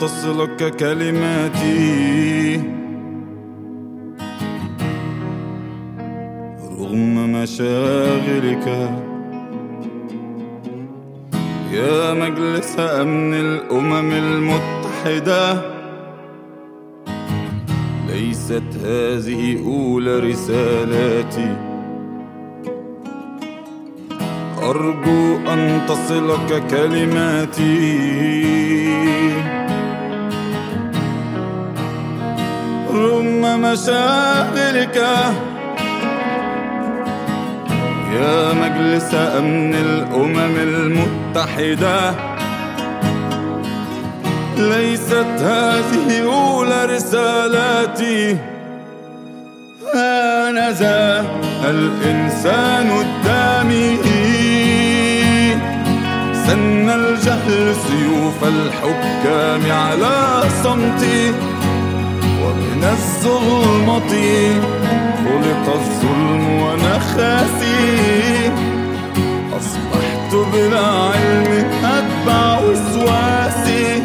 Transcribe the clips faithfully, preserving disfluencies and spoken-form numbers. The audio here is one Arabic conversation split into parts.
تصلك كلماتي رغم مشاغلك. يا مجلس أمن الأمم المتحدة، ليست هذه أولى رسالاتي. أرجو أن تصلك كلماتي رغم مشاغلك. يا مجلس أمن الأمم المتحدة، ليست هذه أولى رسالاتي. هانذا الإنسان الدامي، سن الجهل سيوف الحكام على صمتي. ومن الظلمة خلق الظلم وأنا خاسي. أصبحت بلا علم أتبع وسواسي.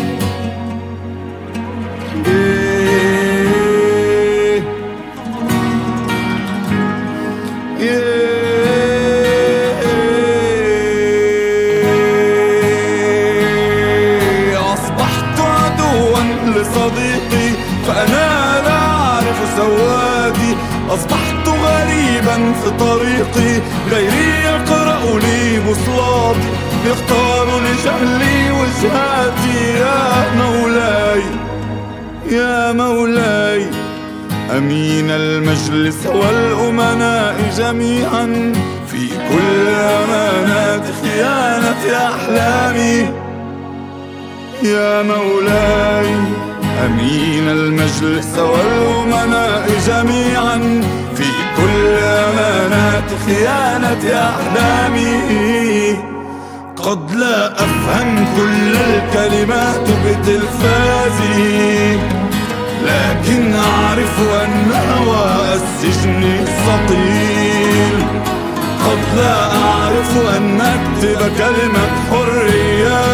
أصبحت عدوا لصديقي فأنا لا أعرف سوادي. أصبحت غريبا في طريقي، غيري يقرأ لي بصلاتي، يختار لجهلي وجهاتي. يا مولاي يا مولاي، أمين المجلس والأمناء جميعا، في كل أمانات خيانة أحلامي. يا مولاي، أمين المجلس والأمناء جميعا، في كل أمانات خيانة أحلامي. قد لا أفهم كل الكلمات بتلفازي، لكن أعرف أن هواء السجن ثقيل. قد لا أعرف أن أكتب كلمة حرية،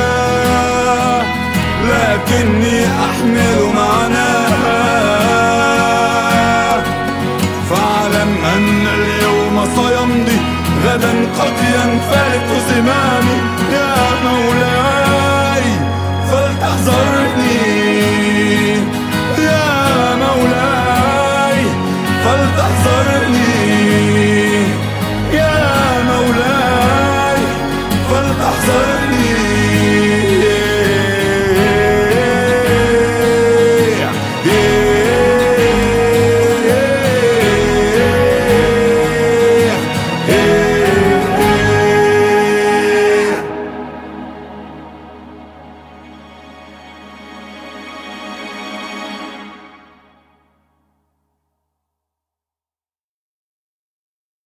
لكني أحمل معناها. فاعلم أن اليوم سيمضي، غدا قد ينفلت زمامي. يا مولاي فلتحذرني، يا مولاي فلتحذرني.